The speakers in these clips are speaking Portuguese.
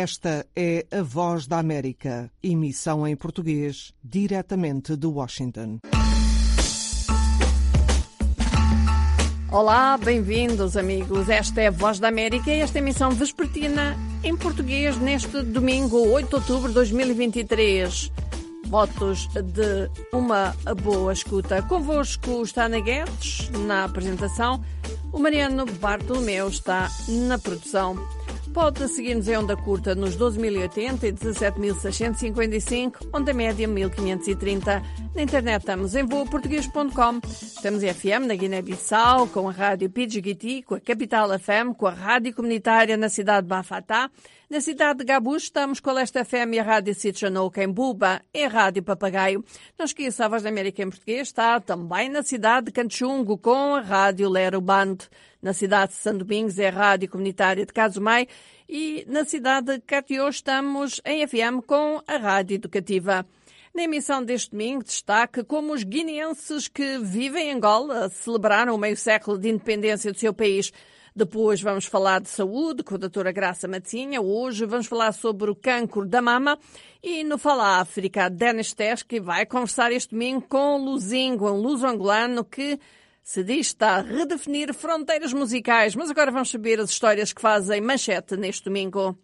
Esta é a Voz da América, emissão em português, diretamente de Washington. Olá, bem-vindos amigos. Esta é a Voz da América e esta emissão vespertina em português neste domingo, 8 de outubro de 2023. Votos de uma boa escuta. Convosco está Ana Guedes na apresentação. O Mariano Bartolomeu está na produção. Pode seguir-nos em onda curta nos 12.080 e 17.655, onda média 1.530. Na internet estamos em voaportuguês.com. Estamos em FM na Guiné-Bissau, com a rádio Pidgiguiti, com a Capital FM, com a rádio comunitária na cidade de Bafatá. Na cidade de Gabucho estamos com a Leste FM e a rádio Sitchanouca em Buba e a rádio Papagaio. Não esqueça, a Voz da América em português está também na cidade de Canchungo com a rádio Lero Band. Na cidade de São Domingos é a rádio comunitária de Casumai e na cidade de Catió estamos em FM com a rádio educativa. Na emissão deste domingo, destaque como os guineenses que vivem em Angola celebraram o meio século de independência do seu país. Depois vamos falar de saúde com a doutora Graça Matinha. Hoje vamos falar sobre o cancro da mama. E no Fala África, Denis Teske vai conversar este domingo com o Luzingo, um luso-angolano que se diz está a redefinir fronteiras musicais. Mas agora vamos saber as histórias que fazem manchete neste domingo.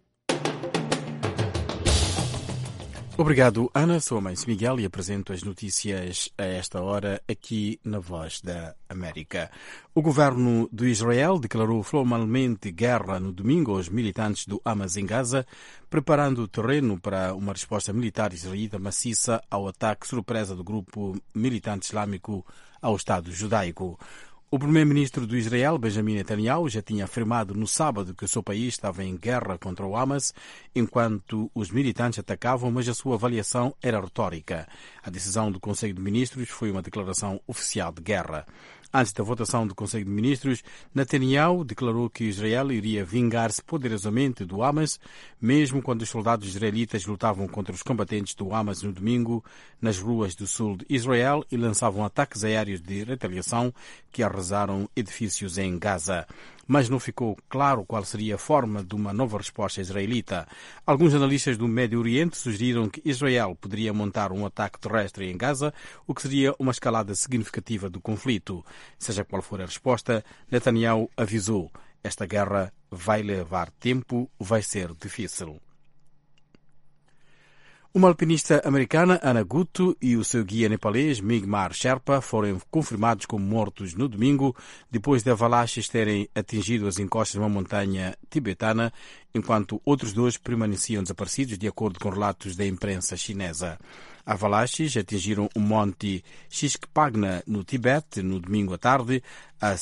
Obrigado, Ana. Sou a Mãe Miguel e apresento as notícias a esta hora aqui na Voz da América. O governo de Israel declarou formalmente guerra no domingo aos militantes do Hamas em Gaza, preparando o terreno para uma resposta militar israelita maciça ao ataque surpresa do grupo militante islâmico ao Estado judaico. O primeiro-ministro do Israel, Benjamin Netanyahu, já tinha afirmado no sábado que o seu país estava em guerra contra o Hamas enquanto os militantes atacavam, mas a sua avaliação era retórica. A decisão do Conselho de Ministros foi uma declaração oficial de guerra. Antes da votação do Conselho de Ministros, Netanyahu declarou que Israel iria vingar-se poderosamente do Hamas, mesmo quando os soldados israelitas lutavam contra os combatentes do Hamas no domingo nas ruas do sul de Israel e lançavam ataques aéreos de retaliação que arrasaram edifícios em Gaza. Mas não ficou claro qual seria a forma de uma nova resposta israelita. Alguns analistas do Médio Oriente sugeriram que Israel poderia montar um ataque terrestre em Gaza, o que seria uma escalada significativa do conflito. Seja qual for a resposta, Netanyahu avisou: esta guerra vai levar tempo, vai ser difícil. Uma alpinista americana, Ana Guto, e o seu guia nepalês, Migmar Sherpa, foram confirmados como mortos no domingo, depois de avalanches terem atingido as encostas de uma montanha tibetana, enquanto outros dois permaneciam desaparecidos, de acordo com relatos da imprensa chinesa. Avalanches atingiram o monte Shishkapangna, no Tibete, no domingo à tarde, a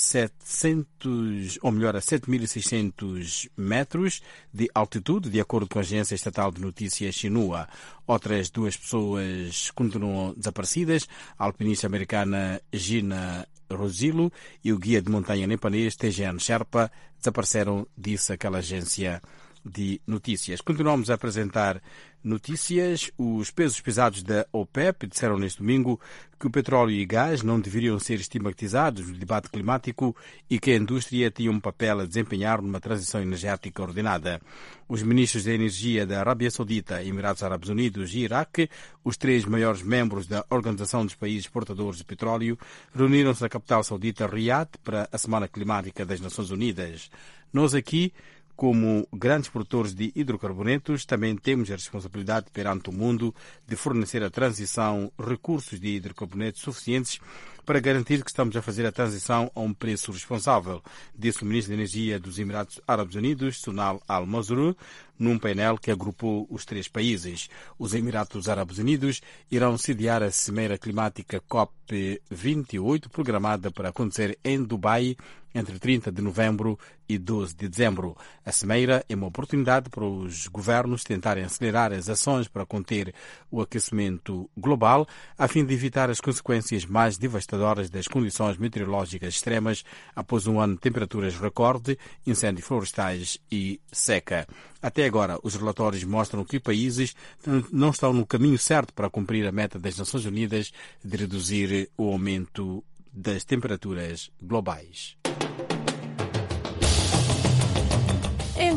7.600 metros de altitude, de acordo com a agência estatal de notícias Xinhua. Outras duas pessoas continuam desaparecidas, a alpinista americana Gina Rosilo e o guia de montanha nepalês Tejan Sherpa desapareceram, disse aquela agência de notícias. Continuamos a apresentar notícias. Os pesos pesados da OPEP disseram neste domingo que o petróleo e gás não deveriam ser estigmatizados no debate climático e que a indústria tinha um papel a desempenhar numa transição energética ordenada. Os ministros da Energia da Arábia Saudita, Emirados Árabes Unidos e Iraque, os três maiores membros da Organização dos Países Exportadores de Petróleo, reuniram-se na capital saudita Riad para a Semana Climática das Nações Unidas. Nós aqui, como grandes produtores de hidrocarbonetos, também temos a responsabilidade perante o mundo de fornecer à transição recursos de hidrocarbonetos suficientes para garantir que estamos a fazer a transição a um preço responsável, disse o ministro da Energia dos Emirados Árabes Unidos, Sunal Al-Mazrou, num painel que agrupou os três países. Os Emirados Árabes Unidos irão sediar a Cimeira Climática COP28, programada para acontecer em Dubai entre 30 de novembro e 12 de dezembro. A Cimeira é uma oportunidade para os governos tentarem acelerar as ações para conter o aquecimento global, a fim de evitar as consequências mais devastadoras das condições meteorológicas extremas após um ano de temperaturas recorde, incêndios florestais e seca. Até agora, os relatórios mostram que países não estão no caminho certo para cumprir a meta das Nações Unidas de reduzir o aumento das temperaturas globais. Em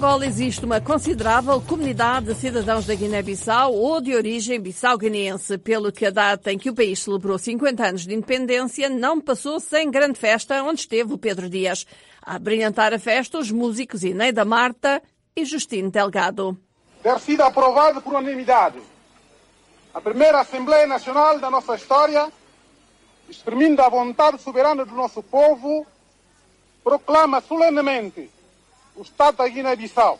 Angola existe uma considerável comunidade de cidadãos da Guiné-Bissau ou de origem bissau-guineense, pelo que a data em que o país celebrou 50 anos de independência não passou sem grande festa, onde esteve o Pedro Dias. A brilhantar a festa, os músicos Ineida Marta e Justino Delgado. Ter sido aprovado por unanimidade a primeira Assembleia Nacional da nossa história, exprimindo a vontade soberana do nosso povo, proclama solenemente o Estado da Guiné-Bissau.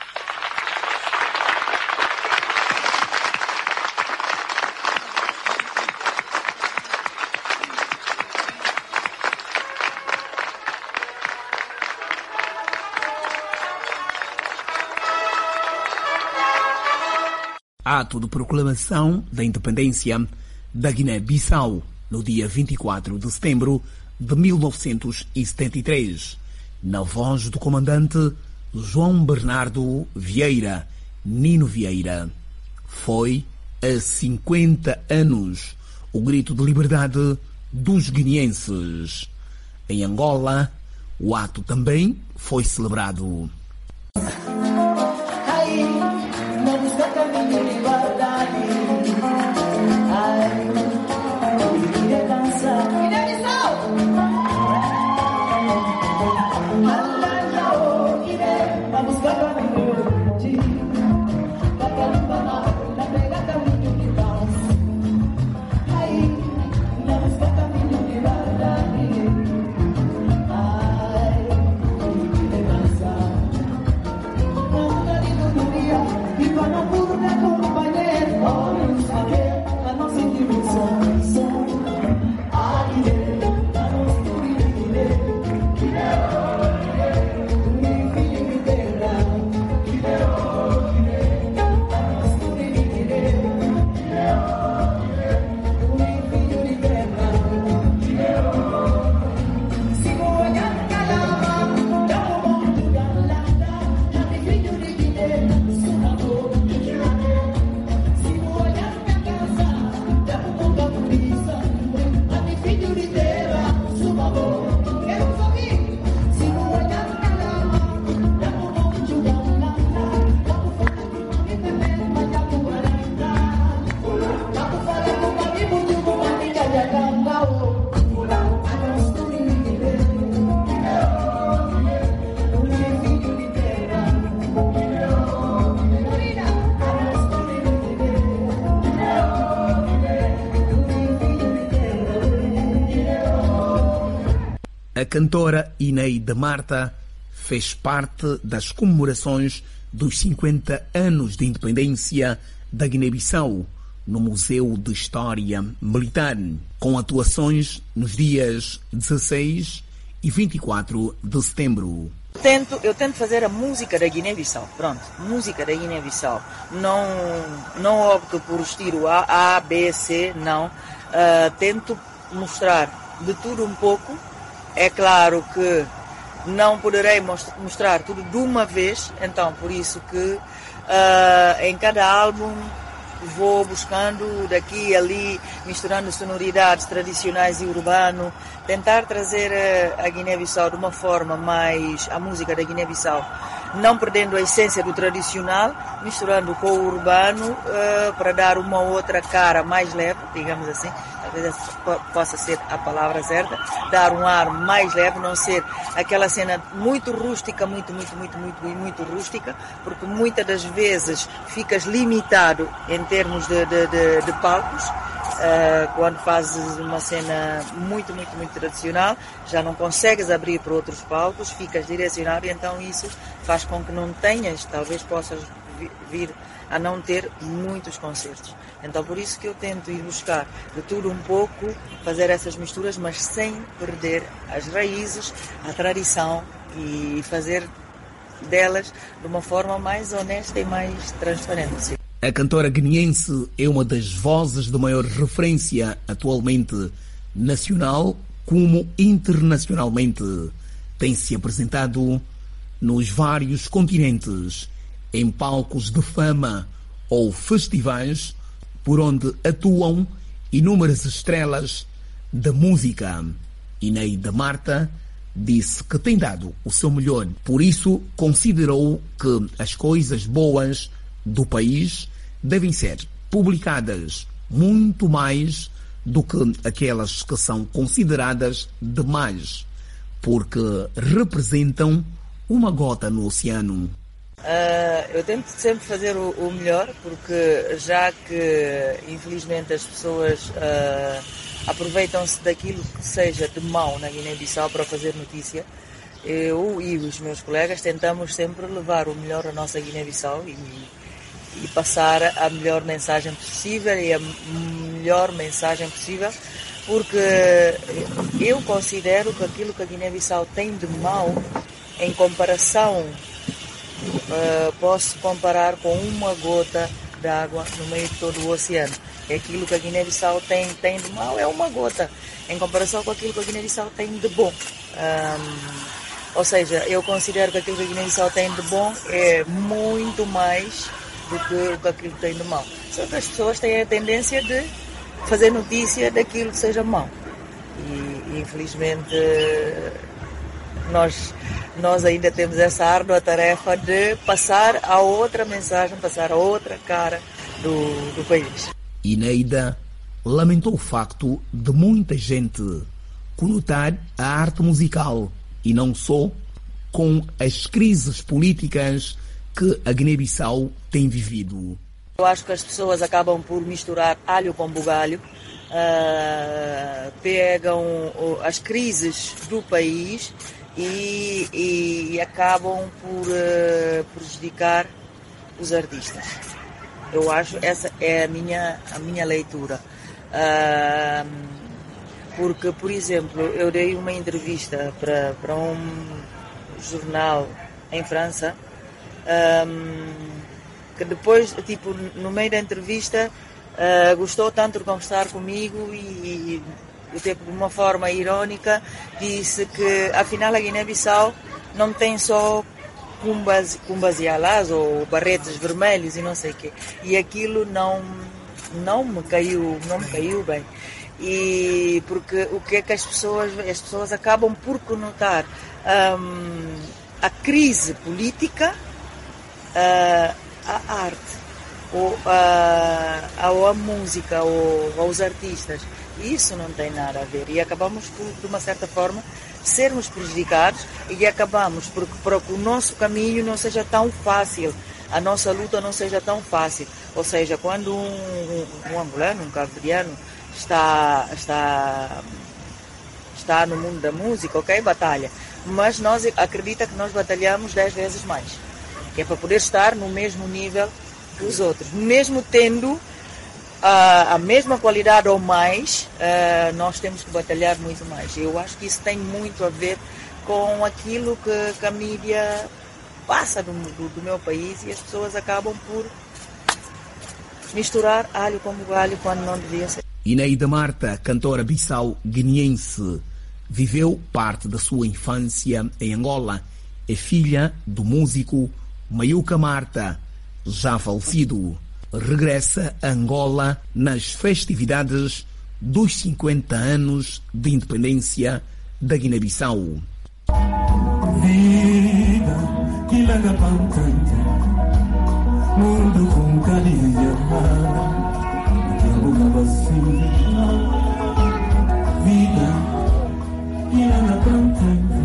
Ato de proclamação da independência da Guiné-Bissau no dia 24 de setembro de 1973, na voz do comandante João Bernardo Vieira, Nino Vieira. Foi há 50 anos o grito de liberdade dos guineenses. Em Angola, o ato também foi celebrado. A cantora Ineida Marta fez parte das comemorações dos 50 anos de independência da Guiné-Bissau no Museu de História Militar, com atuações nos dias 16 e 24 de setembro. Eu tento fazer a música da Guiné-Bissau, pronto, música da Guiné-Bissau. Não opto por estilo A, B, C, não. Tento mostrar de tudo um pouco. É claro que não poderei mostrar tudo de uma vez, então por isso que em cada álbum vou buscando daqui e ali, misturando sonoridades tradicionais e urbano, tentar trazer a Guiné-Bissau de uma forma mais, a música da Guiné-Bissau, não perdendo a essência do tradicional, misturando com o urbano para dar uma outra cara mais leve, digamos assim, talvez possa ser a palavra certa, dar um ar mais leve, não ser aquela cena muito rústica, muito rústica, porque muitas das vezes ficas limitado em termos de palcos. Quando fazes uma cena muito tradicional, já não consegues abrir para outros palcos, ficas direcionado, e então isso faz com que não tenhas, talvez possas vir a não ter muitos concertos. Então por isso que eu tento ir buscar de tudo um pouco, fazer essas misturas, mas sem perder as raízes, a tradição, e fazer delas de uma forma mais honesta e mais transparente. A cantora guineense é uma das vozes de maior referência atualmente, nacional como internacionalmente. Tem-se apresentado nos vários continentes, em palcos de fama ou festivais, por onde atuam inúmeras estrelas da música. Ineida Marta disse que tem dado o seu melhor. Por isso, considerou que as coisas boas do país devem ser publicadas muito mais do que aquelas que são consideradas demais, porque representam uma gota no oceano. Eu tento sempre fazer o melhor, porque já que infelizmente as pessoas aproveitam-se daquilo que seja de mau na Guiné-Bissau para fazer notícia, eu e os meus colegas tentamos sempre levar o melhor à nossa Guiné-Bissau e passar a melhor mensagem possível e a melhor mensagem possível, porque eu considero que aquilo que a Guiné-Bissau tem de mau, em comparação, posso comparar com uma gota de água no meio de todo o oceano. Aquilo que a Guiné-Bissau tem de mau é uma gota, em comparação com aquilo que a Guiné-Bissau tem de bom. Ou seja, eu considero que aquilo que a Guiné-Bissau tem de bom é muito mais do que aquilo que tem de mau. Só que as pessoas têm a tendência de fazer notícia daquilo que seja mau. E infelizmente nós ainda temos essa árdua tarefa de passar a outra mensagem, passar a outra cara do país. Ineida lamentou o facto de muita gente conotar a arte musical, e não só, com as crises políticas que a Guiné-Bissau tem vivido. Eu acho que as pessoas acabam por misturar alho com bugalho, pegam as crises do país e acabam por prejudicar os artistas. Eu acho essa é a minha leitura. Porque, por exemplo, eu dei uma entrevista para um jornal em França, que depois, tipo, no meio da entrevista, gostou tanto de conversar comigo e tipo, de uma forma irónica, disse que afinal a Guiné-Bissau não tem só cumbas e alás ou barretes vermelhos e não sei o quê. E aquilo não me caiu bem. E porque o que é que as pessoas acabam por conotar a crise política à arte, ou à música, ou aos artistas. Isso não tem nada a ver. E acabamos por, de uma certa forma, sermos prejudicados e acabamos para que o nosso caminho não seja tão fácil, a nossa luta não seja tão fácil. Ou seja, quando um angolano, um cabo-verdiano está no mundo da música, ok, batalha, mas nós acredita que nós batalhamos 10 vezes mais, que é para poder estar no mesmo nível que os outros, mesmo tendo a mesma qualidade ou mais, nós temos que batalhar muito mais. Eu acho que isso tem muito a ver com aquilo que a mídia passa do meu país, e as pessoas acabam por misturar alho com bugalho quando não devia ser. Ineida Marta, cantora bissau-guineense, viveu parte da sua infância em Angola. É filha do músico Mayuca Marta, já falecido. Regressa a Angola nas festividades dos 50 anos de independência da Guiné-Bissau. Vida que larga pantante, mundo com carinho, vida que larga pantante,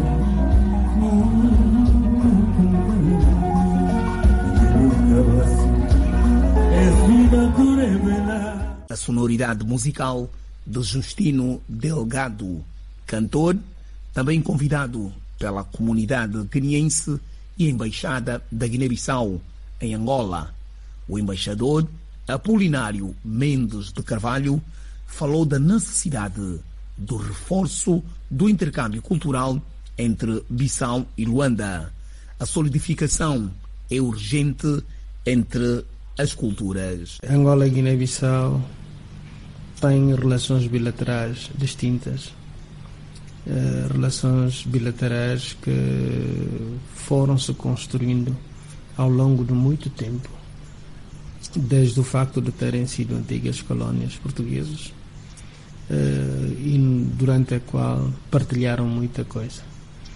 a sonoridade musical de Justino Delgado, cantor, também convidado pela comunidade guineense e embaixada da Guiné-Bissau em Angola. O embaixador Apolinário Mendes de Carvalho falou da necessidade do reforço do intercâmbio cultural entre Bissau e Luanda. A solidificação é urgente entre as culturas. Angola e Guiné-Bissau têm relações bilaterais distintas, relações bilaterais que foram se construindo ao longo de muito tempo, desde o facto de terem sido antigas colónias portuguesas, e durante a qual partilharam muita coisa.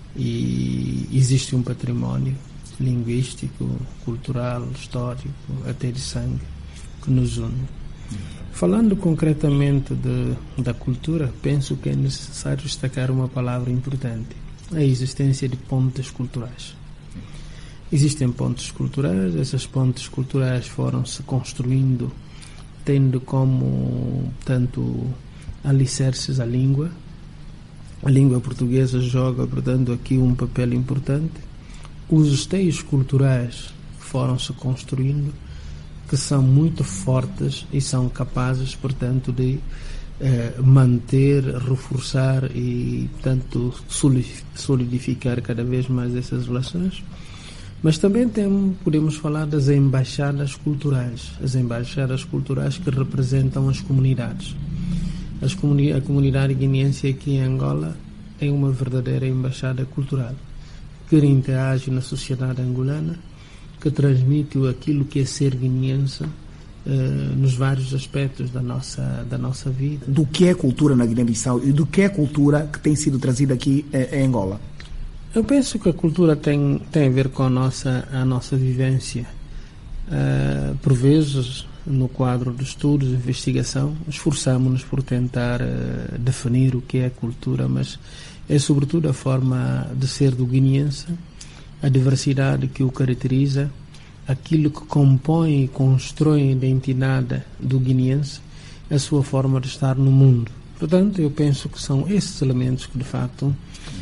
e existe um património linguístico, cultural, histórico, até de sangue, que nos une. Falando concretamente da cultura, penso que é necessário destacar uma palavra importante: a existência de pontes culturais. Existem pontes culturais, essas pontes culturais foram se construindo tendo como tanto alicerces a língua. A língua portuguesa joga, portanto, aqui um papel importante. Os esteios culturais foram se construindo, que são muito fortes e são capazes, portanto, de manter, reforçar e, portanto, solidificar cada vez mais essas relações. Mas também podemos falar das embaixadas culturais, as embaixadas culturais que representam as comunidades. A comunidade guineense aqui em Angola é uma verdadeira embaixada cultural, que interage na sociedade angolana, que transmite aquilo que é ser guineense nos vários aspectos da nossa vida. Do que é cultura na Guiné-Bissau e do que é cultura que tem sido trazida aqui em Angola? Eu penso que a cultura tem a ver com a nossa vivência. Por vezes, no quadro de estudos, de investigação, esforçamos-nos por tentar definir o que é a cultura, mas é sobretudo a forma de ser do guineense, a diversidade que o caracteriza, aquilo que compõe e constrói a identidade do guineense, a sua forma de estar no mundo. Portanto, eu penso que são esses elementos que, de facto,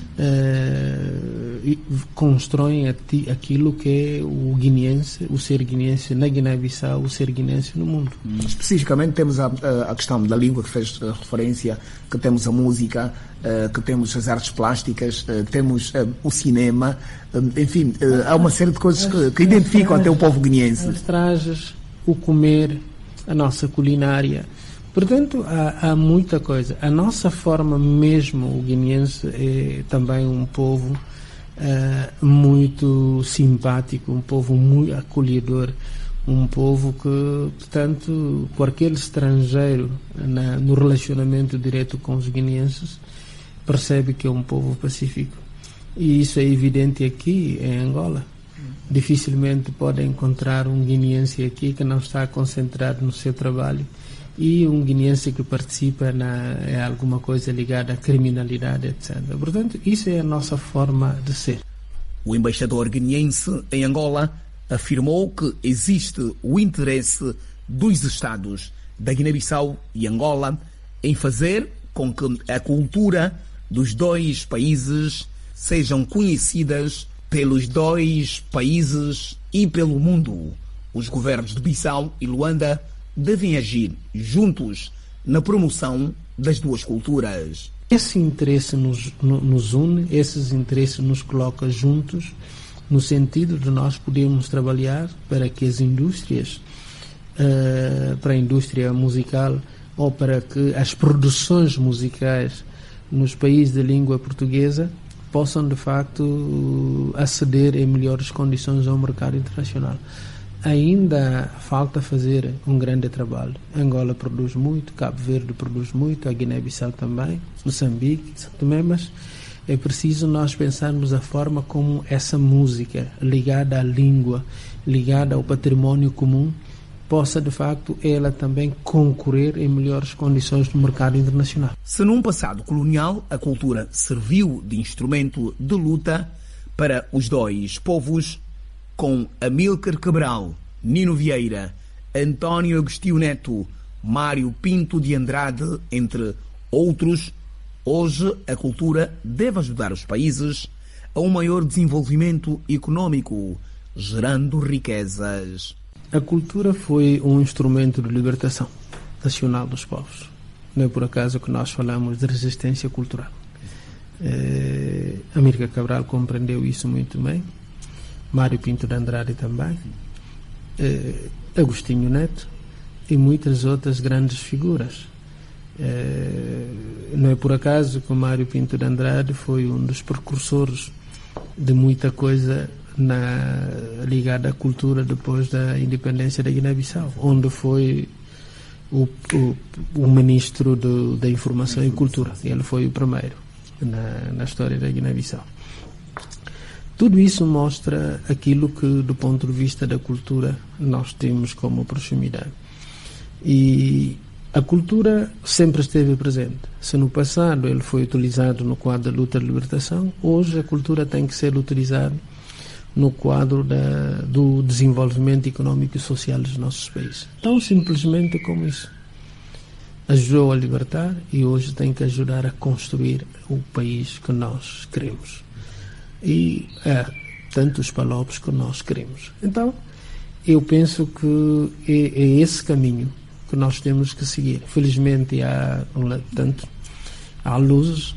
constroem aquilo que é o guineense, o ser guineense na Guiné-Bissau, o ser guineense no mundo. Especificamente temos a questão da língua, que fez referência, que temos a música, que temos as artes plásticas, temos o cinema, enfim, há uma série de coisas que identificam até o povo guineense. As trajes, o comer, a nossa culinária. Portanto, há muita coisa. A nossa forma mesmo, o guineense é também um povo muito simpático, um povo muito acolhedor, um povo que, portanto, qualquer estrangeiro no relacionamento direto com os guineenses percebe que é um povo pacífico. E isso é evidente aqui em Angola. Dificilmente pode encontrar um guineense aqui que não está concentrado no seu trabalho e um guineense que participa em alguma coisa ligada à criminalidade, etc. Portanto, isso é a nossa forma de ser. O embaixador guineense em Angola afirmou que existe o interesse dos Estados da Guiné-Bissau e Angola em fazer com que a cultura dos dois países sejam conhecidas pelos dois países e pelo mundo. Os governos de Bissau e Luanda devem agir juntos na promoção das duas culturas. Esse interesse nos une, esses interesses nos coloca juntos, no sentido de nós podermos trabalhar para que as indústrias, para a indústria musical, ou para que as produções musicais nos países de língua portuguesa possam, de facto, aceder em melhores condições ao mercado internacional. Ainda falta fazer um grande trabalho. Angola produz muito, Cabo Verde produz muito, a Guiné-Bissau também, Moçambique, São Tomé, mas é preciso nós pensarmos a forma como essa música ligada à língua, ligada ao património comum, possa, de facto, ela também concorrer em melhores condições no mercado internacional. Se num passado colonial a cultura serviu de instrumento de luta para os dois povos, com Amílcar Cabral, Nino Vieira, António Agostinho Neto, Mário Pinto de Andrade, entre outros, hoje a cultura deve ajudar os países a um maior desenvolvimento econômico, gerando riquezas. A cultura foi um instrumento de libertação nacional dos povos. Não é por acaso que nós falamos de resistência cultural. Amílcar Cabral compreendeu isso muito bem. Mário Pinto de Andrade também, Agostinho Neto e muitas outras grandes figuras. Não é por acaso que o Mário Pinto de Andrade foi um dos precursores de muita coisa ligada à cultura depois da independência da Guiné-Bissau, onde foi o ministro da Informação e Cultura. Ele foi o primeiro na história da Guiné-Bissau. Tudo isso mostra aquilo que, do ponto de vista da cultura, nós temos como proximidade. E a cultura sempre esteve presente. Se no passado ele foi utilizado no quadro da luta de libertação, hoje a cultura tem que ser utilizada no quadro do desenvolvimento econômico e social dos nossos países. Tão simplesmente como isso. Ajudou a libertar e hoje tem que ajudar a construir o país que nós queremos. E tantos palopes que nós queremos. Então, eu penso que é esse caminho que nós temos que seguir. Felizmente há luzes.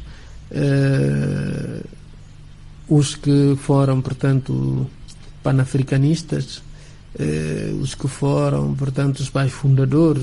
Os que foram, portanto, panafricanistas, os que foram, portanto, os pais fundadores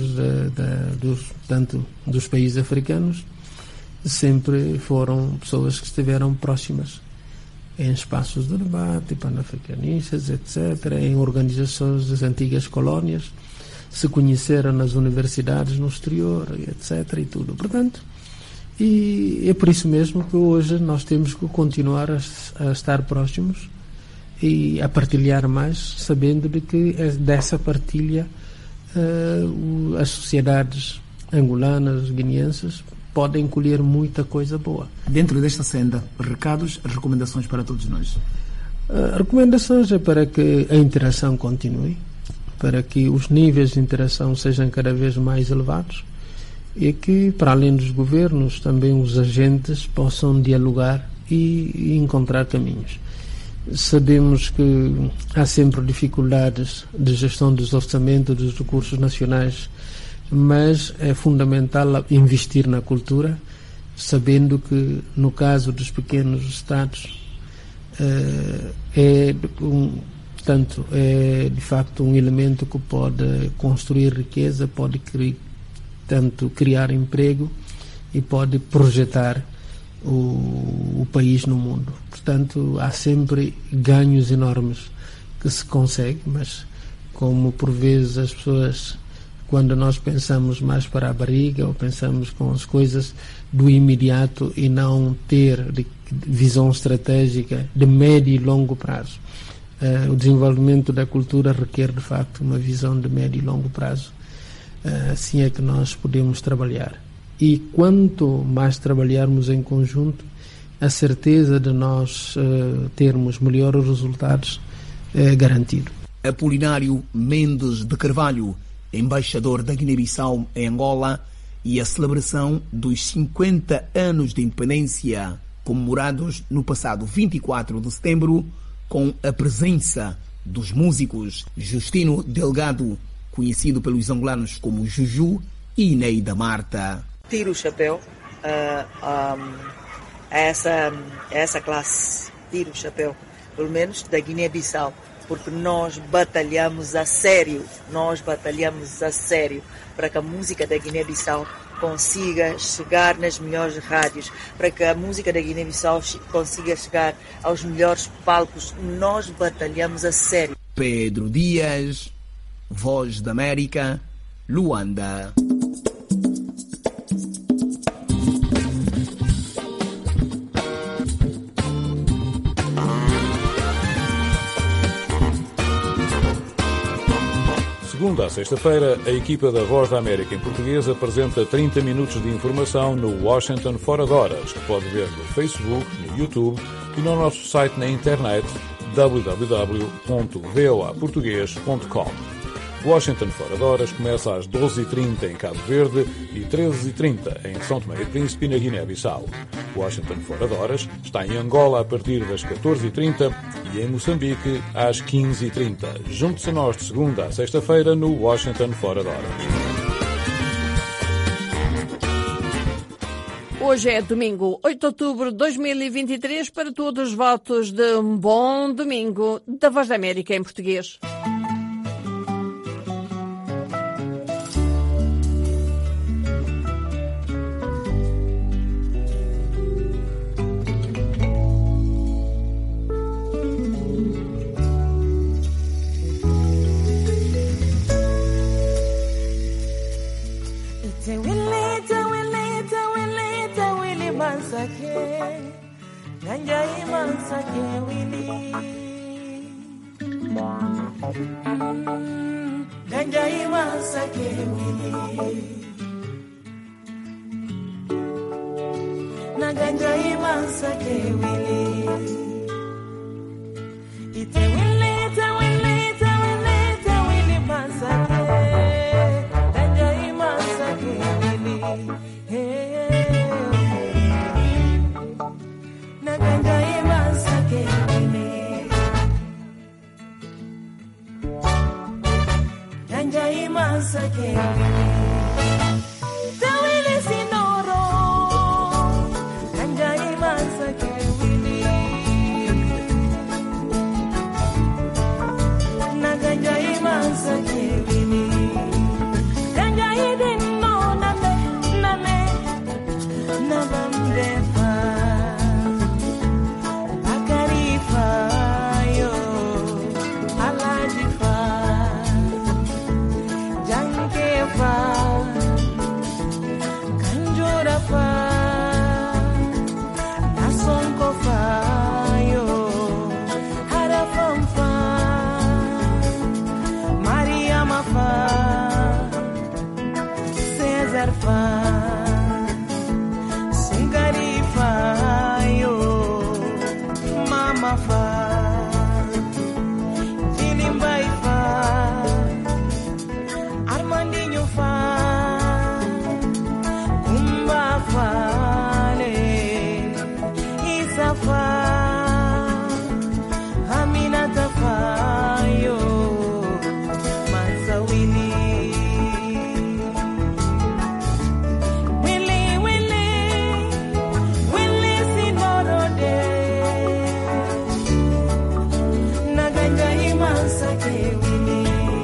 dos países africanos, sempre foram pessoas que estiveram próximas em espaços de debate, panafricanistas, etc., em organizações das antigas colónias, se conheceram nas universidades no exterior, etc., e tudo. Portanto, e é por isso mesmo que hoje nós temos que continuar a estar próximos e a partilhar mais, sabendo de que dessa partilha as sociedades angolanas, guineenses, podem colher muita coisa boa. Dentro desta senda, recados, recomendações para todos nós? Recomendações é para que a interação continue, para que os níveis de interação sejam cada vez mais elevados e que, para além dos governos, também os agentes possam dialogar e encontrar caminhos. Sabemos que há sempre dificuldades de gestão dos orçamentos, dos recursos nacionais, mas é fundamental investir na cultura, sabendo que, no caso dos pequenos estados, é de facto um elemento que pode construir riqueza, pode criar emprego e pode projetar o país no mundo. Portanto, há sempre ganhos enormes que se consegue, mas como por vezes as pessoas, quando nós pensamos mais para a barriga ou pensamos com as coisas do imediato e não ter visão estratégica de médio e longo prazo. O desenvolvimento da cultura requer, de facto, uma visão de médio e longo prazo. Assim é que nós podemos trabalhar. E quanto mais trabalharmos em conjunto, a certeza de nós termos melhores resultados é garantido. Apolinário Mendes de Carvalho, embaixador da Guiné-Bissau em Angola, e a celebração dos 50 anos de independência, comemorados no passado 24 de setembro, com a presença dos músicos Justino Delgado, conhecido pelos angolanos como Juju, e Neida Marta. Tiro o chapéu a essa classe, tiro o chapéu, pelo menos da Guiné-Bissau, porque nós batalhamos a sério para que a música da Guiné-Bissau consiga chegar nas melhores rádios, para que a música da Guiné-Bissau consiga chegar aos melhores palcos. Nós batalhamos a sério. Pedro Dias, Voz da América, Luanda. Segunda a sexta-feira, a equipa da Voz da América em português apresenta 30 minutos de informação no Washington Fora de Horas, que pode ver no Facebook, no YouTube e no nosso site na internet www.voaportugues.com. Washington Fora de Horas começa às 12h30 em Cabo Verde e 13h30 em São Tomé e Príncipe e na Guiné-Bissau. Washington Fora de Horas está em Angola a partir das 14h30 e em Moçambique às 15h30. Junte-se a nós de segunda a sexta-feira no Washington Fora de Horas. Hoje é domingo, 8 de outubro de 2023, para todos os votos de um bom domingo da Voz da América em português. Nanja imansa ke wili Ganjai masake wili na ganjai masake wili ite wili masake ganjai masake wili na ganjai masake wili ganjai masake tawili sinoro ganjai masake wili na ganjai masake wili ganjai dinno name nabamdefa akarifa yo alajifa Jankefa, Kanjurafa, Nasonkofa, yo, Harafamfa, Mariamafa, Cesarfa, Sungarifa, yo, Mamafa, Jilimbaifa. Armandinho fa, Kumba fale, Isa fa, Aminata fa, yo, Mansa Willy, Willy Sinorode, Naganja Imansa ke Willy.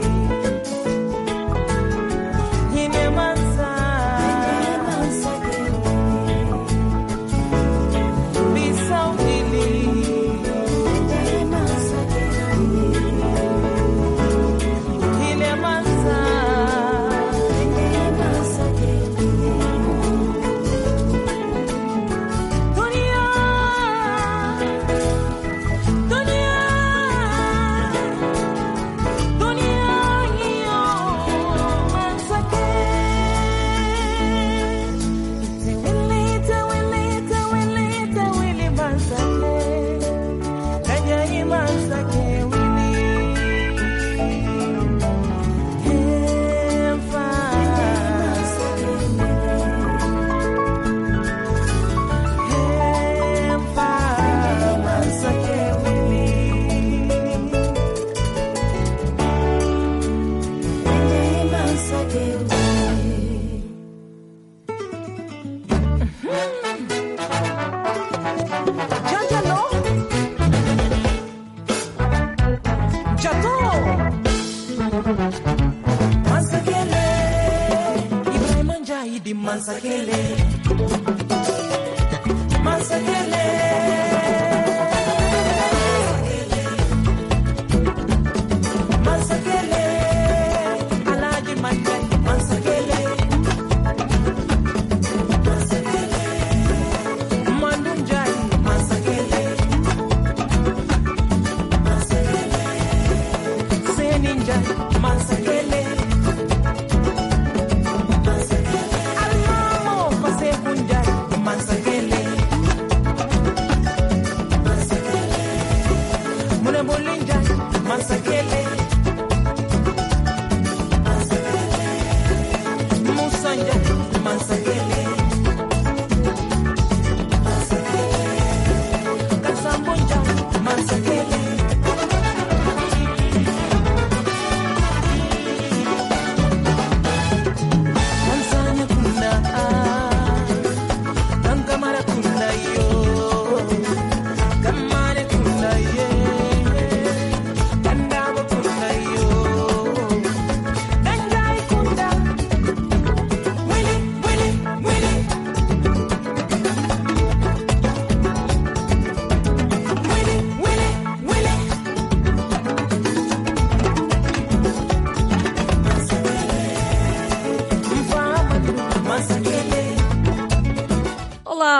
Mansakele, Mansakele, Mansakele, Alaji Manjai, Mansakele, Mansakele, Mandunjai, Mansakele, Mansakele, Seninjai, Mansakele. Andavo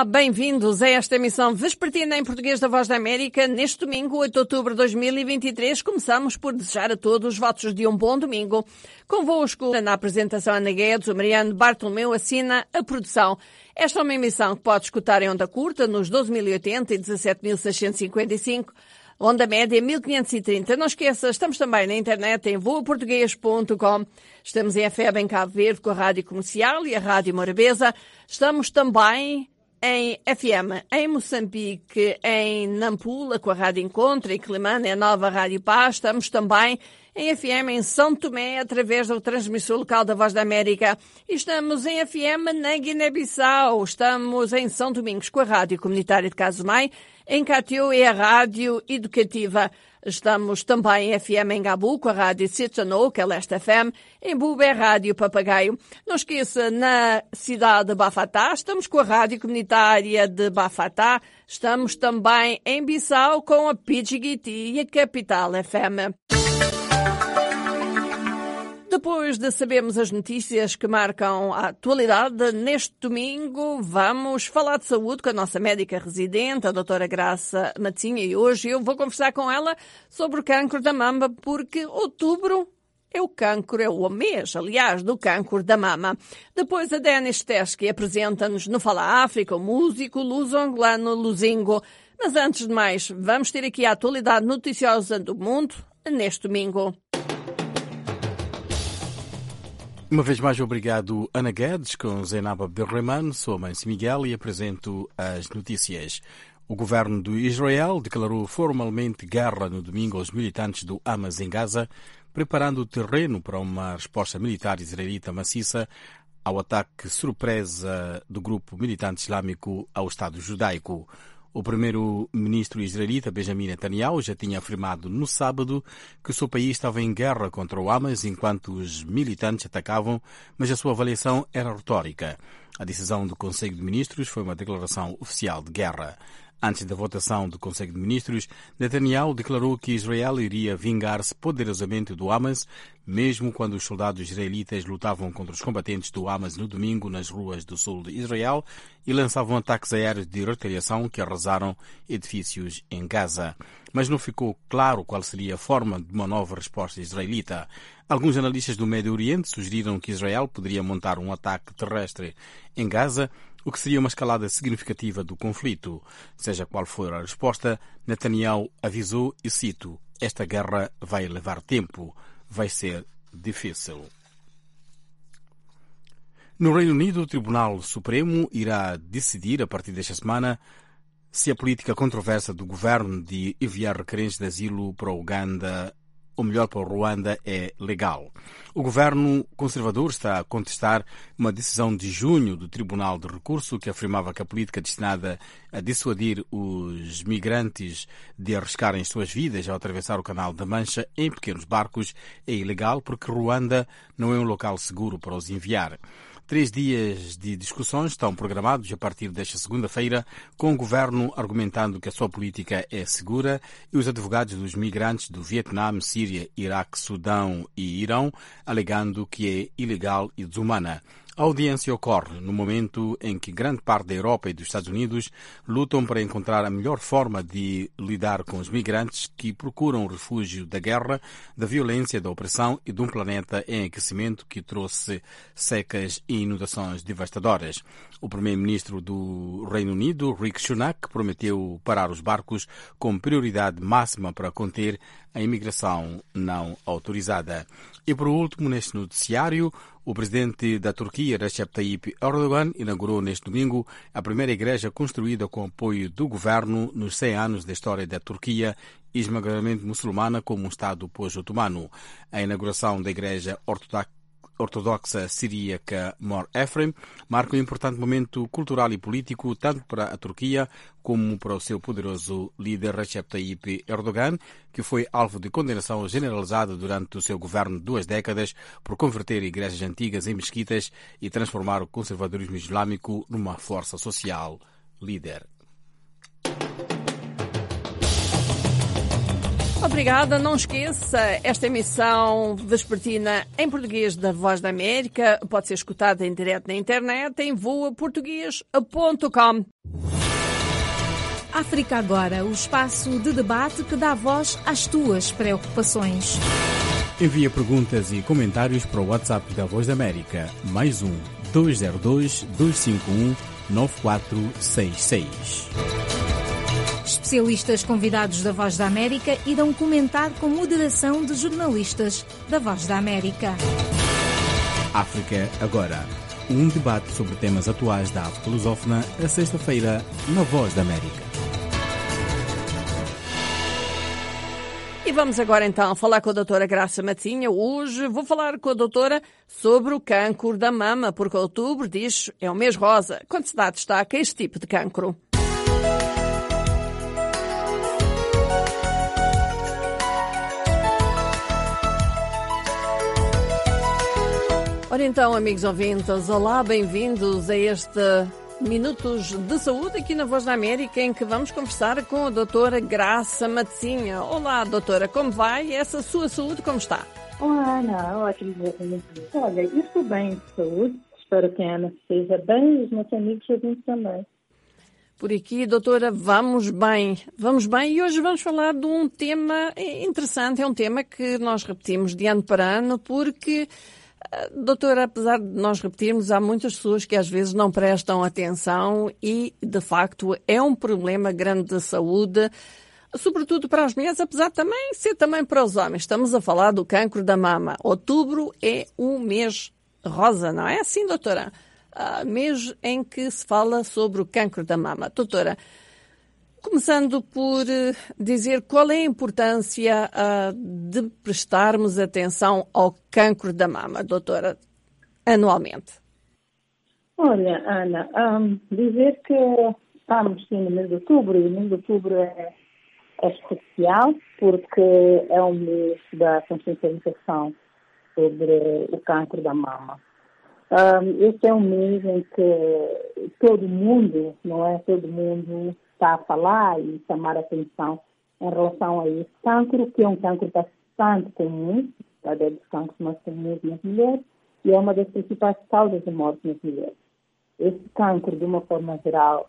Olá, bem-vindos a esta emissão vespertina em português da Voz da América. Neste domingo, 8 de outubro de 2023, começamos por desejar a todos os votos de um bom domingo. Convosco, na apresentação Ana Guedes, o Mariano Bartolomeu assina a produção. Esta é uma emissão que pode escutar em onda curta nos 12.080 e 17.655, onda média 1530. Não esqueça, estamos também na internet em voaportuguês.com. Estamos em FM em Cabo Verde com a Rádio Comercial e a Rádio Morabeza. Estamos também em FM em Moçambique, em Nampula com a Rádio Encontro, em Climane é a nova Rádio Paz. Estamos também em FM em São Tomé, através do transmissor local da Voz da América. E estamos em FM na Guiné-Bissau. Estamos em São Domingos com a Rádio Comunitária de Casumai. Em Catió é a Rádio Educativa. Estamos também em FM em Gabu com a Rádio Sitano, que é Leste FM. Em Buba é a Rádio Papagaio. Não esqueça, na cidade de Bafatá, estamos com a Rádio Comunitária de Bafatá. Estamos também em Bissau com a Pidgiguiti e a Capital FM. Depois de sabermos as notícias que marcam a atualidade, neste domingo vamos falar de saúde com a nossa médica residente, a doutora Graça Matinha, e hoje eu vou conversar com ela sobre o cancro da mama, porque outubro é o mês, aliás, do cancro da mama. Depois a Denis Teske apresenta-nos no Fala África o músico luso-angolano Luzingo. Mas antes de mais, vamos ter aqui a atualidade noticiosa do mundo neste domingo. Uma vez mais, obrigado, Ana Guedes, com Zainab Abdelrahman. Sou a Mãe Miguel e apresento as notícias. O governo do Israel declarou formalmente guerra no domingo aos militantes do Hamas em Gaza, preparando o terreno para uma resposta militar israelita maciça ao ataque surpresa do grupo militante islâmico ao Estado judaico. O primeiro-ministro israelita Benjamin Netanyahu já tinha afirmado no sábado que o seu país estava em guerra contra o Hamas enquanto os militantes atacavam, mas a sua avaliação era retórica. A decisão do Conselho de Ministros foi uma declaração oficial de guerra. Antes da votação do Conselho de Ministros, Netanyahu declarou que Israel iria vingar-se poderosamente do Hamas, mesmo quando os soldados israelitas lutavam contra os combatentes do Hamas no domingo nas ruas do sul de Israel e lançavam ataques aéreos de retaliação que arrasaram edifícios em Gaza. Mas não ficou claro qual seria a forma de uma nova resposta israelita. Alguns analistas do Médio Oriente sugeriram que Israel poderia montar um ataque terrestre em Gaza, o que seria uma escalada significativa do conflito. Seja qual for a resposta, Netanyahu avisou, e cito, esta guerra vai levar tempo, vai ser difícil. No Reino Unido, o Tribunal Supremo irá decidir, a partir desta semana, se a política controversa do governo de enviar requerentes de asilo para a Uganda, ou melhor, para o Ruanda, é legal. O governo conservador está a contestar uma decisão de junho do Tribunal de Recurso que afirmava que a política destinada a dissuadir os migrantes de arriscarem suas vidas ao atravessar o Canal da Mancha em pequenos barcos é ilegal porque Ruanda não é um local seguro para os enviar. 3 dias de discussões estão programados a partir desta segunda-feira, com o governo argumentando que a sua política é segura e os advogados dos migrantes do Vietnã, Síria, Iraque, Sudão e Irão alegando que é ilegal e desumana. A audiência ocorre no momento em que grande parte da Europa e dos Estados Unidos lutam para encontrar a melhor forma de lidar com os migrantes que procuram refúgio da guerra, da violência, da opressão e de um planeta em aquecimento que trouxe secas e inundações devastadoras. O primeiro-ministro do Reino Unido, Rishi Sunak, prometeu parar os barcos com prioridade máxima para conter a imigração não autorizada. E por último, neste noticiário, o presidente da Turquia, Recep Tayyip Erdogan, inaugurou neste domingo a primeira igreja construída com apoio do governo nos 100 anos da história da Turquia, esmagadoramente muçulmana como um Estado pós-otomano. A inauguração da igreja ortodoxa siríaca Mor Efrem marca um importante momento cultural e político tanto para a Turquia como para o seu poderoso líder Recep Tayyip Erdogan, que foi alvo de condenação generalizada durante o seu governo de 2 décadas por converter igrejas antigas em mesquitas e transformar o conservadorismo islâmico numa força social líder. Obrigada. Não esqueça, esta emissão vespertina em português da Voz da América pode ser escutada em direto na internet em voaportugues.com. África Agora, o espaço de debate que dá voz às tuas preocupações. Envia perguntas e comentários para o WhatsApp da Voz da América, +1 202 251 9466. Especialistas convidados da Voz da América irão comentar com moderação de jornalistas da Voz da América. África Agora, um debate sobre temas atuais da África lusófona, a sexta-feira, na Voz da América. E vamos agora então falar com a doutora Graça Matinha. Hoje vou falar com a doutora sobre o cancro da mama, porque outubro, diz, é o mês rosa, quando se dá destaque a este tipo de cancro. Ora então, amigos ouvintes, olá, bem-vindos a este Minutos de Saúde aqui na Voz da América, em que vamos conversar com a doutora Graça Matinha. Olá, doutora, como vai? Essa sua saúde, como está? Olá, Ana, ótimo. Olha, eu estou bem de saúde, espero que a Ana esteja bem e os meus amigos ouvintes também. Por aqui, doutora, vamos bem, e hoje vamos falar de um tema interessante, é um tema que nós repetimos de ano para ano, porque... Doutora, apesar de nós repetirmos, há muitas pessoas que às vezes não prestam atenção e, de facto, é um problema grande de saúde, sobretudo para as mulheres, apesar de também ser também para os homens. Estamos a falar do cancro da mama. Outubro é o mês rosa, não é assim, doutora? Mês em que se fala sobre o cancro da mama. Doutora, começando por dizer qual é a importância de prestarmos atenção ao cancro da mama, doutora, anualmente. Olha, Ana, dizer que estamos no mês de outubro, e o mês de outubro é especial porque é o mês da consciencialização sobre o cancro da mama. Este é um mês em que todo mundo, não é? Todo mundo está a falar e chamar a atenção em relação a esse cancro, que é um cancro bastante comum, é dos cancros mais comuns nas mulheres, e é uma das principais causas de morte nas mulheres. Esse cancro, de uma forma geral,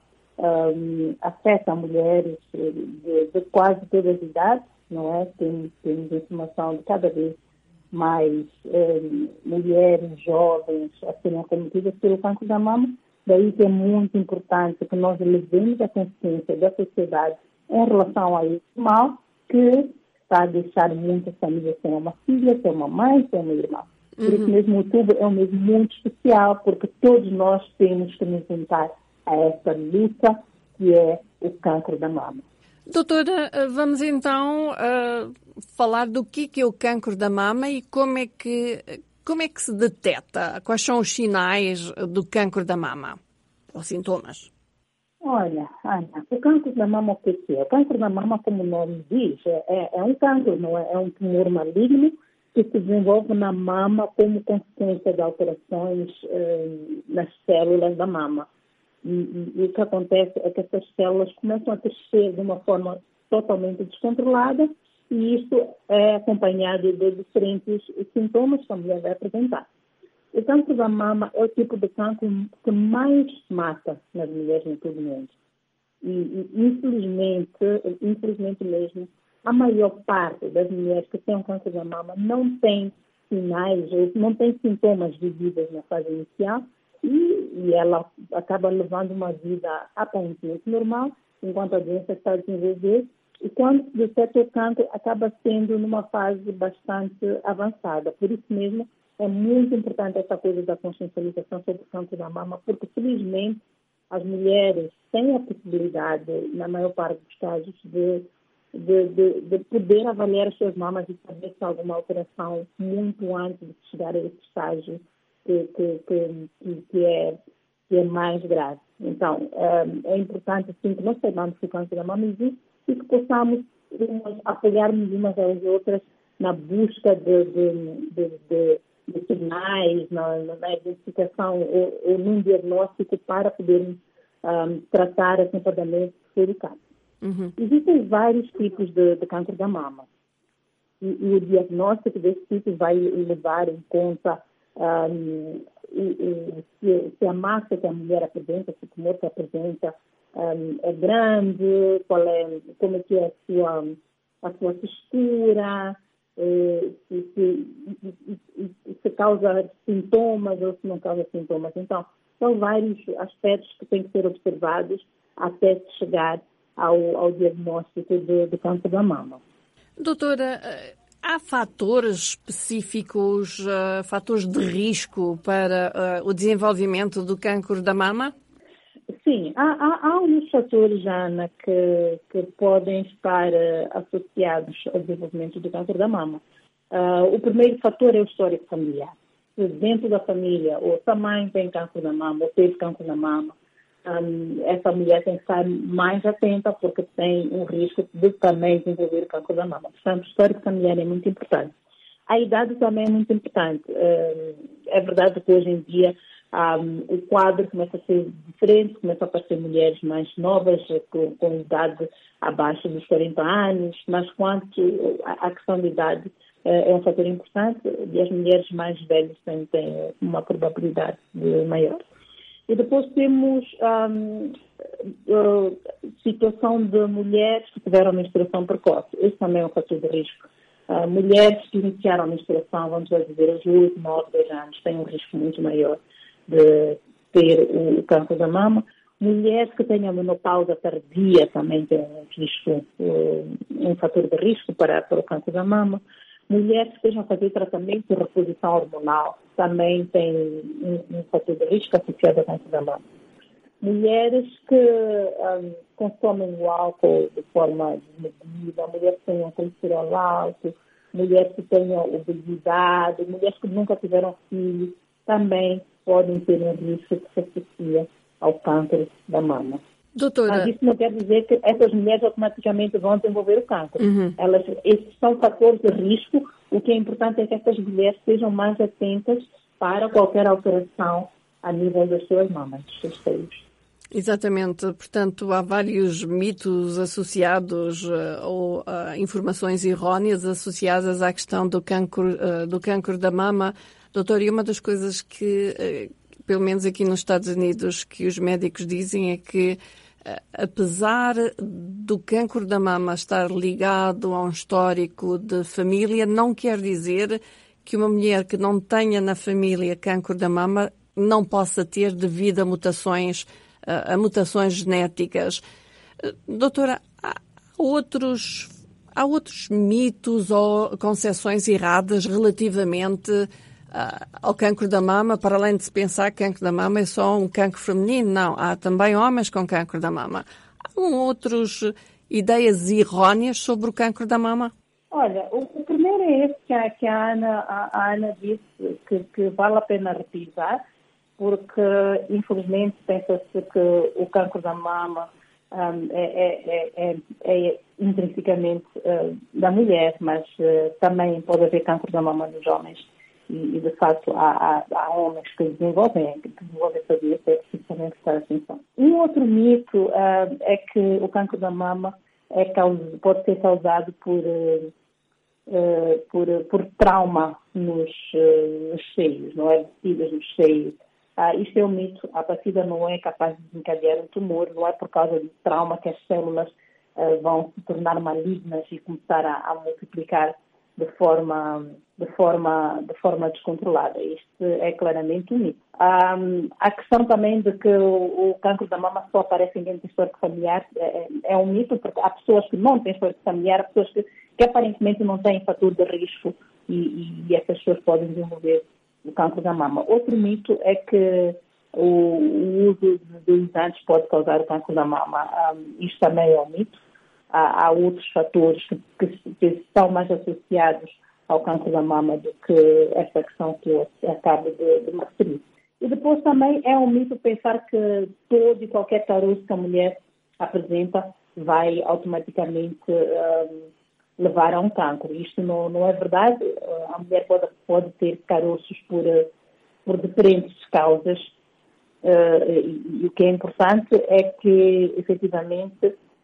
afeta mulheres de quase todas as idades, não é? Temos informação de cada vez mais mulheres jovens a serem acometidas pelo cancro da mama. Daí que é muito importante que nós levemos a consciência da sociedade em relação a esse mal que está a deixar muitas famílias sem uma filha, sem uma mãe, sem uma irmã. Por isso mesmo, outubro é um mês muito especial, porque todos nós temos que nos juntar a essa luta que é o cancro da mama. Doutora, vamos então falar do que é o cancro da mama e como é que se detecta? Quais são os sinais do cancro da mama? Os sintomas? Olha, Ana, o cancro da mama, o que é? O cancro da mama, como o nome diz, é um cancro, não é? É um tumor maligno que se desenvolve na mama como consequência de alterações nas células da mama. E o que acontece é que essas células começam a crescer de uma forma totalmente descontrolada e isso é acompanhado de diferentes sintomas que a mulher vai apresentar. O cancro da mama é o tipo de cancro que mais mata nas mulheres em todo o mundo. E infelizmente mesmo, a maior parte das mulheres que têm cancro da mama não tem sinais, ou não tem sintomas visíveis na fase inicial e ela acaba levando uma vida aparentemente normal, enquanto a doença está a desenvolver. E quando se detecta o cancro, acaba sendo numa fase bastante avançada. Por isso mesmo, é muito importante essa coisa da consciencialização sobre o cancro da mama, porque, felizmente, as mulheres têm a possibilidade, na maior parte dos casos, de poder avaliar as suas mamas e saber se há alguma alteração muito antes de chegar a esse estágio que é mais grave. Então, é importante, assim, que nós saibamos que o cancro da mama existe e que possamos apoiarmos umas às outras na busca de sinais, na identificação ou num diagnóstico para podermos tratar atempadamente se for o caso. Existem vários tipos de câncer da mama. o diagnóstico desse tipo vai levar em conta se a massa que a mulher apresenta, se o tumor que apresenta é grande, como é que é a sua textura, se causa sintomas ou se não causa sintomas. Então, são vários aspectos que têm que ser observados até chegar ao diagnóstico do câncer da mama. Doutora, há fatores específicos, fatores de risco para o desenvolvimento do câncer da mama? Sim, há uns fatores, Ana, que podem estar associados ao desenvolvimento do câncer da mama. O primeiro fator é o histórico familiar. Se dentro da família, ou se a mãe tem câncer da mama, ou teve câncer da mama, essa mulher tem que estar mais atenta porque tem um risco de também desenvolver câncer da mama. Portanto, o histórico familiar é muito importante. A idade também é muito importante. É verdade que hoje em dia o quadro começa a ser diferente, começam a aparecer mulheres mais novas, com idade abaixo dos 40 anos, mas quanto à questão de idade, é um fator importante e as mulheres mais velhas têm uma probabilidade maior. E depois temos situação de mulheres que tiveram menstruação precoce. Esse também é um fator de risco. Mulheres que iniciaram a menstruação, vamos dizer, aos 8, 9, 10 anos, têm um risco muito maior de ter o câncer da mama. Mulheres que tenham menopausa tardia também têm um risco, um fator de risco para o câncer da mama. Mulheres que estejam a fazer tratamento de reposição hormonal também têm um fator de risco associado ao câncer da mama. Mulheres que consomem o álcool de forma desmedida, mulheres que tenham colesterol alto, mulheres que tenham obesidade, mulheres que nunca tiveram filhos, também podem ter um risco que se associa ao câncer da mama. Doutora... Mas isso não quer dizer que essas mulheres automaticamente vão desenvolver o câncer. Esses são fatores de risco. O que é importante é que essas mulheres sejam mais atentas para qualquer alteração a nível das suas mamas, dos seus seios. Exatamente. Portanto, há vários mitos associados ou informações erróneas associadas à questão do câncer da mama. Doutor, e uma das coisas que, pelo menos aqui nos Estados Unidos, que os médicos dizem é que, apesar do câncer da mama estar ligado a um histórico de família, não quer dizer que uma mulher que não tenha na família câncer da mama não possa ter devido a mutações genéticas. Doutora, há outros mitos ou concepções erradas relativamente ao câncer da mama, para além de se pensar que câncer da mama é só um câncer feminino? Não, há também homens com câncer da mama. Há outras ideias erróneas sobre o câncer da mama? Olha, o primeiro é esse que a Ana disse, que vale a pena repisar, porque infelizmente pensa-se que o câncer da mama é intrinsecamente da mulher, mas também pode haver câncer da mama nos homens. E de facto, há homens que desenvolvem essa doença, é preciso também prestar atenção. Um outro mito é que o câncer da mama pode ser causado por trauma nos seios, não é? Batidas nos seios. Isto é um mito. A batida não é capaz de desencadear um tumor, não é por causa do trauma que as células vão se tornar malignas e começar a multiplicar de forma descontrolada. Isto é claramente um mito. A questão também de que o câncer da mama só aparece dentro do histórico familiar é um mito, porque há pessoas que não têm histórico familiar, há pessoas que aparentemente não têm fator de risco e essas pessoas podem desenvolver o câncer da mama. Outro mito é que o uso de imunizantes pode causar o câncer da mama. Isto também é um mito. Há outros fatores que estão mais associados ao câncer da mama do que esta questão que eu acabo de me referir. E depois também é um mito pensar que todo e qualquer caroço que a mulher apresenta vai automaticamente levar a um câncer. Isto não é verdade. A mulher pode ter caroços por diferentes causas. E o que é importante é que, efetivamente,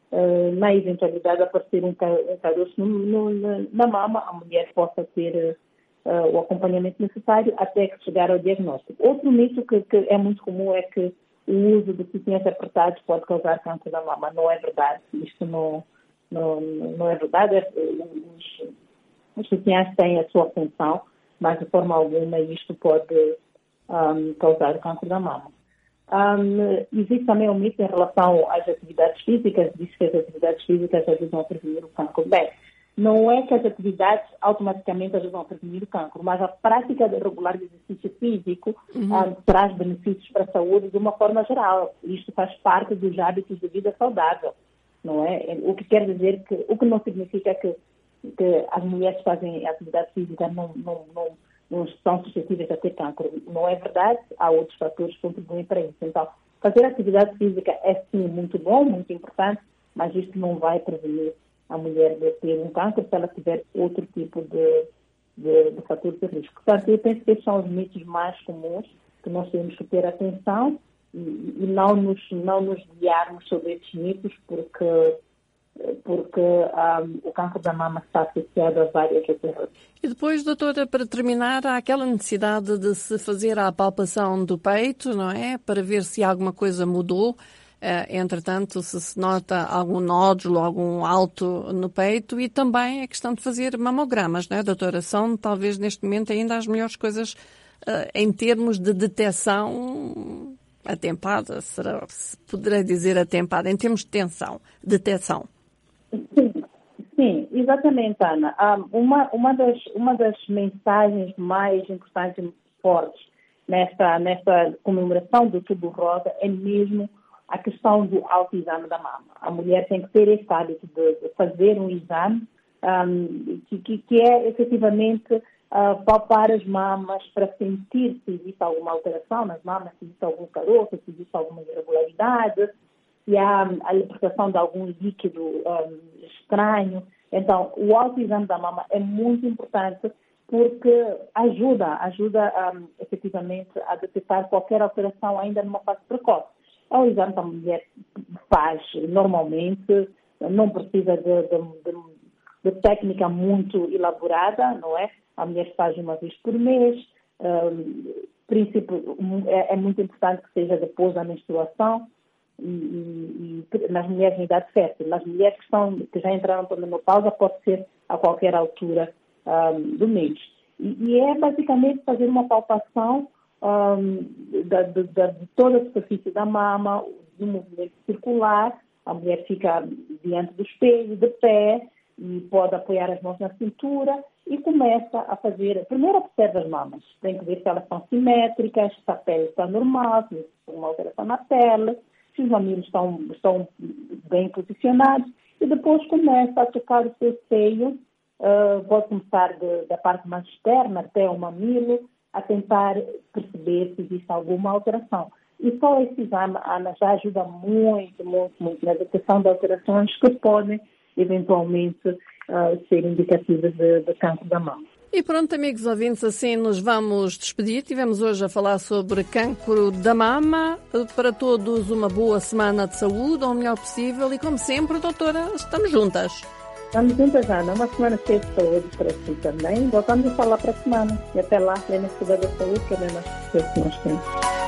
na eventualidade de aparecer um caroço na mama, a mulher possa ter o acompanhamento necessário até que chegar ao diagnóstico. Outro mito que é muito comum é que o uso de sutiãs apertados pode causar câncer da mama. Não é verdade. Isto não é verdade. Os sutiãs têm a sua função, mas de forma alguma isto pode causar câncer da mama. Existe também um mito em relação às atividades físicas, diz que as atividades físicas ajudam a prevenir o câncer. Bem, não é que as atividades automaticamente ajudam a prevenir o câncer, mas a prática regular de exercício físico traz benefícios para a saúde de uma forma geral. Isto faz parte dos hábitos de vida saudável, não é? O que quer dizer que, o que não significa que as mulheres que fazem atividade física não são suscetíveis a ter câncer. Não é verdade, há outros fatores que contribuem para isso. Então, fazer atividade física é sim muito bom, muito importante, mas isto não vai prevenir a mulher de ter um câncer se ela tiver outro tipo de fatores de risco. Portanto, eu penso que esses são os mitos mais comuns que nós temos que ter atenção e não nos guiarmos sobre esses mitos, porque o câncer da mama está associado a várias outras. E depois, doutora, para terminar, há aquela necessidade de se fazer a palpação do peito, não é? Para ver se alguma coisa mudou. Entretanto, se nota algum nódulo, algum alto no peito, e também a questão de fazer mamogramas, não é, doutora? São, talvez, neste momento, ainda as melhores coisas em termos de detecção atempada, se poderei dizer atempada, em termos de detecção. Sim, exatamente, Ana. Uma das mensagens mais importantes e fortes nesta comemoração do Outubro Rosa é mesmo a questão do autoexame da mama. A mulher tem que ter esse hábito de fazer um exame que é efetivamente palpar as mamas para sentir se existe alguma alteração nas mamas, se existe algum caroço, se existe alguma irregularidade, se há a libertação de algum líquido estranho. Então, o autoexame da mama é muito importante porque ajuda efetivamente a detectar qualquer alteração ainda numa fase precoce. É um exame que a mulher faz normalmente, não precisa de técnica muito elaborada, não é? A mulher faz uma vez por mês. É muito importante que seja depois da menstruação e nas mulheres em idade fértil. Nas mulheres que já entraram para a menopausa, pode ser a qualquer altura do mês. E é basicamente fazer uma palpação de toda a superfície da mama, do movimento circular. A mulher fica diante do espelho, de pé, e pode apoiar as mãos na cintura e começa a fazer. Primeiro observa as mamas, tem que ver se elas estão simétricas, se a pele está normal, se tem uma alteração na pele, se os mamilos estão bem posicionados, e depois começa a tocar o seu seio, pode começar da parte mais externa até o mamilo, a tentar perceber se existe alguma alteração. E só esse exame, Ana, já ajuda muito, muito, muito na detecção de alterações que podem eventualmente ser indicativas de câncer da mama. E pronto, amigos ouvintes, assim nos vamos despedir. Tivemos hoje a falar sobre cancro da mama. Para todos, uma boa semana de saúde, ou o melhor possível. E como sempre, doutora, estamos juntas. Estamos juntas, Ana. Uma semana cheia de saúde para si também. Voltamos a falar para a semana. E até lá, plena cuidar da saúde, que é a mesma coisa que nós temos.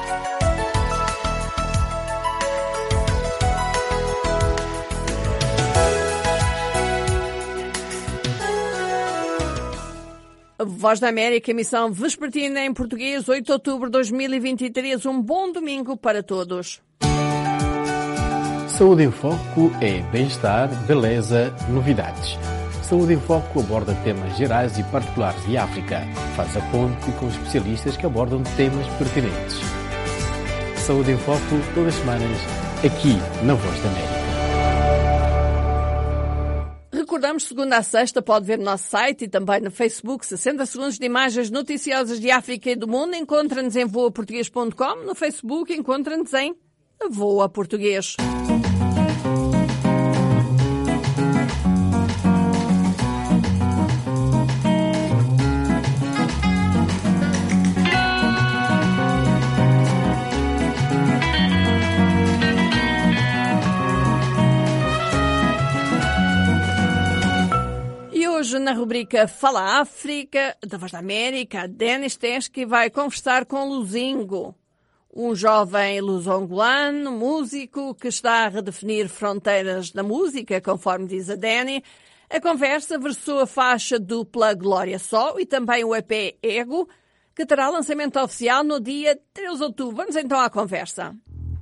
Voz da América, emissão vespertina em português, 8 de outubro de 2023. Um bom domingo para todos. Saúde em Foco é bem-estar, beleza, novidades. Saúde em Foco aborda temas gerais e particulares de África. Faz a ponte com especialistas que abordam temas pertinentes. Saúde em Foco, todas as semanas, aqui na Voz da América. Recordamos, segunda a sexta, pode ver no nosso site e também no Facebook, 60 segundos de imagens noticiosas de África e do mundo. Encontra-nos em voaportuguês.com. No Facebook, encontra-nos em Voa Português. na rubrica Fala África, da Voz da América, Denis Teschke vai conversar com Luzingo, um jovem luso-angolano, músico, que está a redefinir fronteiras da música, conforme diz a Dani. A conversa versou a faixa dupla Glória Só e também o EP Ego, que terá lançamento oficial no dia 3 de outubro. Vamos então à conversa.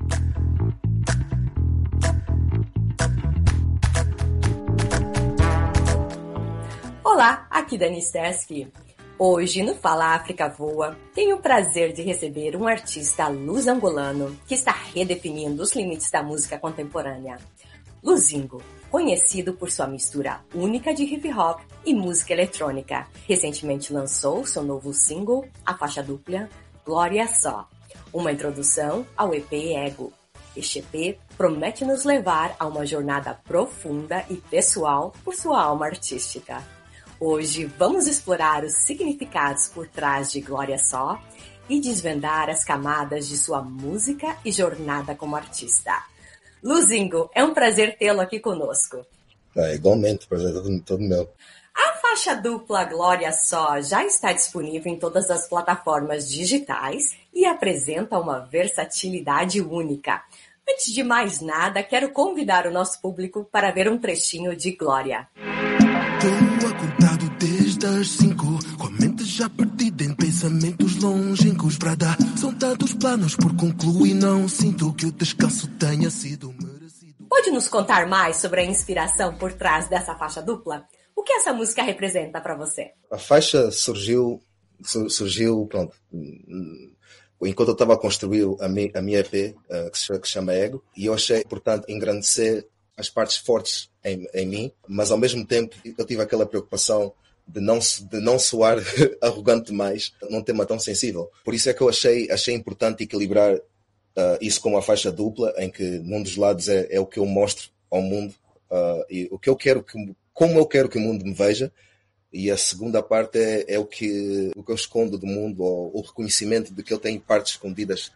Olá, aqui Dani Steski. Hoje no Fala África Voa, tenho o prazer de receber um artista luso-angolano que está redefinindo os limites da música contemporânea. Luzingo, conhecido por sua mistura única de hip-hop e música eletrônica. Recentemente lançou seu novo single, a faixa dupla Glória Só, uma introdução ao EP Ego. Este EP promete nos levar a uma jornada profunda e pessoal por sua alma artística. Hoje vamos explorar os significados por trás de Glória Só e desvendar as camadas de sua música e jornada como artista. Luzingo, é um prazer tê-lo aqui conosco. Igualmente, prazer todo meu. A faixa dupla Glória Só já está disponível em todas as plataformas digitais e apresenta uma versatilidade única. Antes de mais nada, quero convidar o nosso público para ver um trechinho de Glória. Tô acordado desde as 5, com a mente já perdida em pensamentos longínquos para dar. São tantos planos por concluir, não sinto que o descanso tenha sido merecido. Pode nos contar mais sobre a inspiração por trás dessa faixa dupla? O que essa música representa para você? A faixa surgiu, pronto, enquanto eu estava a construir a minha EP, que se chama Ego, e eu achei importante engrandecer as partes fortes em mim, mas ao mesmo tempo eu tive aquela preocupação de não soar arrogante demais num tema tão sensível. Por isso é que eu achei importante equilibrar isso com uma faixa dupla, em que num dos lados é o que eu mostro ao mundo, e o que eu quero como eu quero que o mundo me veja, e a segunda parte é o que eu escondo do mundo, ou o reconhecimento de que eu tenho partes escondidas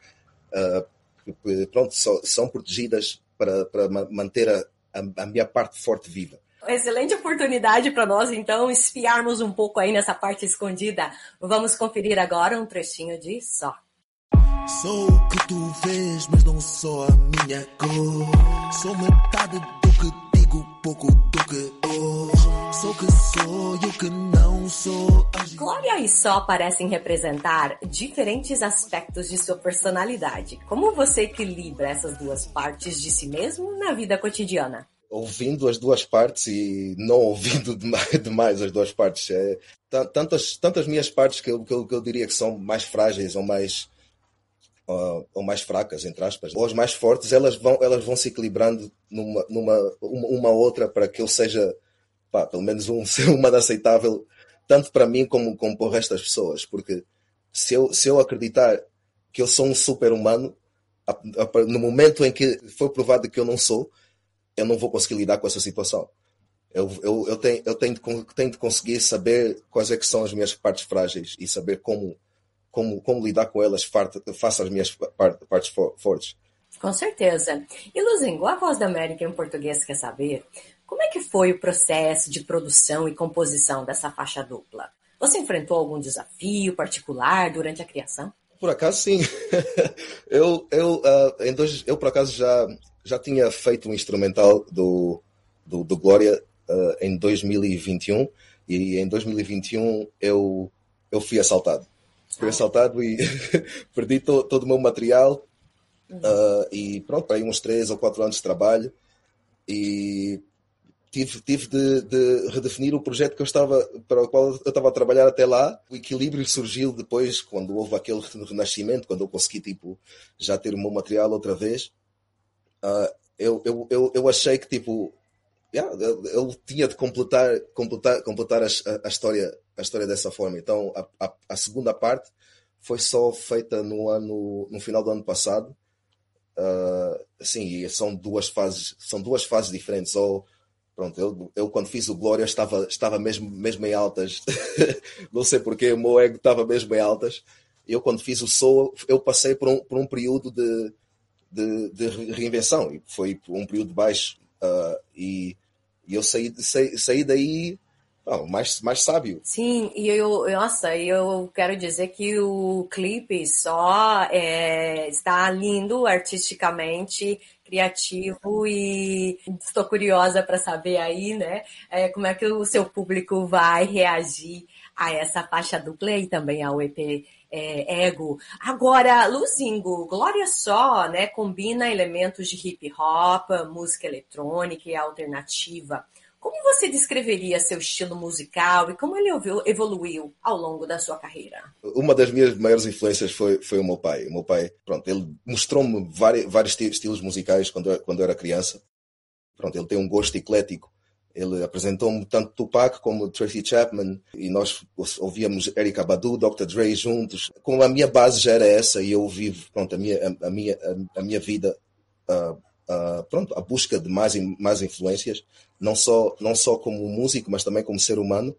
que pronto, são protegidas para manter a minha parte forte viva. Excelente oportunidade para nós, então, espiarmos um pouco aí nessa parte escondida. Vamos conferir agora um trechinho de Só. Sou o que tu vês, mas não sou a minha cor. Sou metade do que digo, pouco do que ouço. Sou o que sou e o que não sou. Glória e Só parecem representar diferentes aspectos de sua personalidade. Como você equilibra essas duas partes de si mesmo na vida cotidiana? Ouvindo as duas partes e não ouvindo demais as duas partes. Tantas minhas partes que eu diria que são mais frágeis ou mais fracas, entre aspas, ou as mais fortes, elas vão se equilibrando uma outra para que eu seja, pelo menos um ser humano aceitável, tanto para mim como para o resto das pessoas. Porque se eu acreditar que eu sou um super-humano, no momento em que for provado que eu não sou, eu não vou conseguir lidar com essa situação. Eu tenho de conseguir saber quais é que são as minhas partes frágeis e saber como lidar com elas face às minhas partes fortes. Com certeza. E Luzingo, a Voz da América em português quer saber como é que foi o processo de produção e composição dessa faixa dupla? Você enfrentou algum desafio particular durante a criação? Por acaso, sim. Eu por acaso já tinha feito um instrumental do Glória em 2021, e em 2021 eu fui assaltado. Fui assaltado e perdi todo o meu material, e pronto, para aí uns 3 ou 4 anos de trabalho, e tive de redefinir o projeto para o qual eu estava a trabalhar até lá. O equilíbrio surgiu depois, quando houve aquele renascimento, quando eu consegui já ter o meu material outra vez. Eu achei que eu tinha de completar a história dessa forma. Então a segunda parte foi só feita no final do ano passado. Sim, e são duas fases diferentes. Pronto, eu quando fiz o Glória estava mesmo em altas. Não sei porquê, o meu ego estava mesmo em altas. Eu quando fiz o Soul, eu passei por um período de reinvenção, e foi um período baixo, e eu saí daí mais sábio. Sim, e eu quero dizer que o clipe só está lindo artisticamente, criativo, e estou curiosa para saber aí, né, como é que o seu público vai reagir a essa faixa dupla e também ao EP Ego. Agora, Luzingo, Glória Só, né, combina elementos de hip hop, música eletrônica e alternativa. Como você descreveria seu estilo musical e como ele evoluiu ao longo da sua carreira? Uma das minhas maiores influências foi o meu pai. O meu pai, pronto, ele mostrou-me vários estilos musicais quando eu era criança. Pronto, ele tem um gosto eclético. Ele apresentou-me tanto Tupac como Tracy Chapman, e nós ouvíamos Erykah Badu, Dr. Dre juntos. Como a minha base já era essa, e eu vivo, pronto, a minha vida, pronto, a busca de mais influências, não só como músico, mas também como ser humano.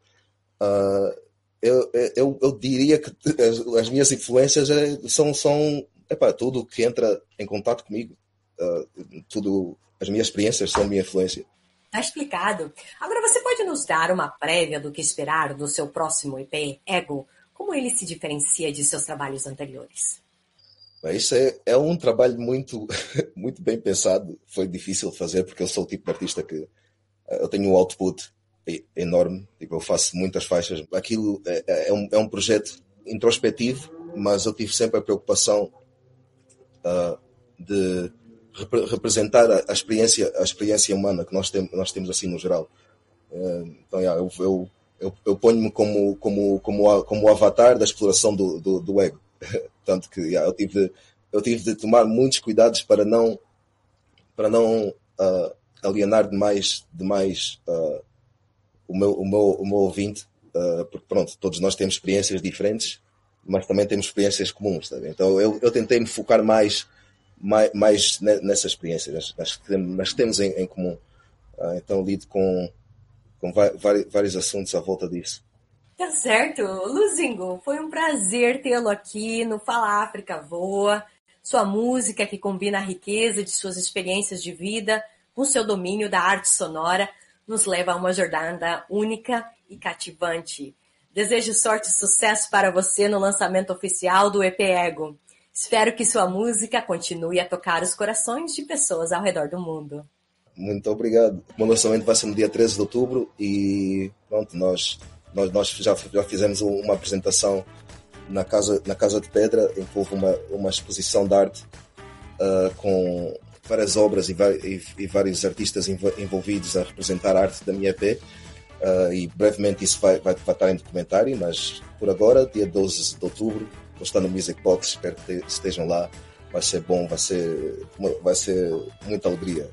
Eu diria que as minhas influências são tudo que entra em contato comigo. As minhas experiências são a minha influência. Tá explicado. Agora, você pode nos dar uma prévia do que esperar do seu próximo EP, Ego? Como ele se diferencia de seus trabalhos anteriores? Isso é um trabalho muito, muito bem pensado. Foi difícil fazer porque eu sou o tipo de artista que eu tenho um output enorme. Tipo, eu faço muitas faixas. Aquilo é um projeto introspectivo, mas eu tive sempre a preocupação de representar a experiência humana que nós temos assim no geral. Então, eu ponho-me como o avatar da exploração do ego. Tanto que eu tive de tomar muitos cuidados para não alienar demais o meu ouvinte, porque pronto, todos nós temos experiências diferentes, mas também temos experiências comuns, tá bem? Então eu tentei me focar mais nessas experiências, nas que temos em comum. Então lido com vários assuntos à volta disso. Tá certo. Luzingo, foi um prazer tê-lo aqui no Fala África Voa. Sua música, que combina a riqueza de suas experiências de vida com seu domínio da arte sonora, nos leva a uma jornada única e cativante. Desejo sorte e sucesso para você no lançamento oficial do EP Ego. Espero que sua música continue a tocar os corações de pessoas ao redor do mundo. Muito obrigado. O meu lançamento vai ser no dia 13 de outubro e pronto, nós já fizemos uma apresentação na Casa de Pedra, em que houve uma exposição de arte com várias obras e vários artistas envolvidos a representar a arte da minha EP. E brevemente isso vai estar em documentário, mas por agora, dia 12 de outubro, vou estar no Music Box, espero que estejam lá. Vai ser bom, vai ser muita alegria.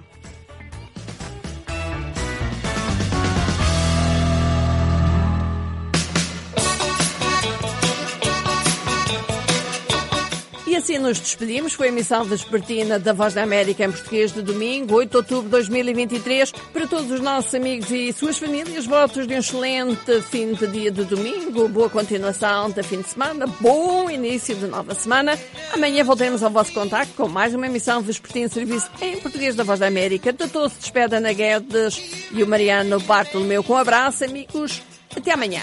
E assim nos despedimos. Foi a emissão vespertina da Voz da América em português de domingo, 8 de outubro de 2023. Para todos os nossos amigos e suas famílias, votos de um excelente fim de dia de domingo, boa continuação de fim de semana, bom início de nova semana. Amanhã voltaremos ao vosso contacto com mais uma emissão vespertina de serviço em português da Voz da América. De todos se despede Ana Guedes e o Mariano Bartolomeu com um abraço, amigos. Até amanhã.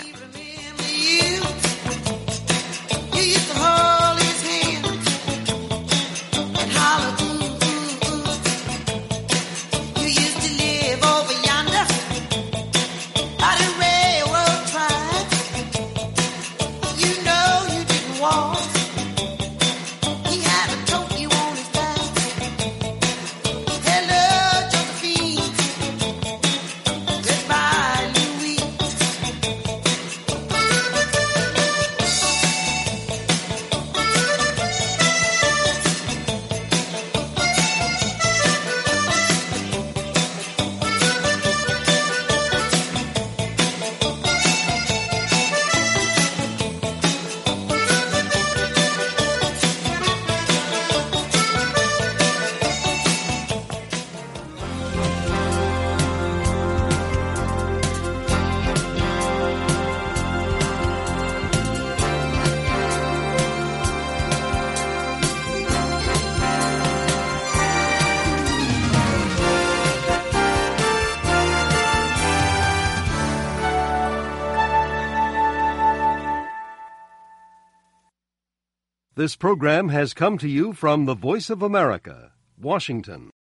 This program has come to you from the Voice of America, Washington.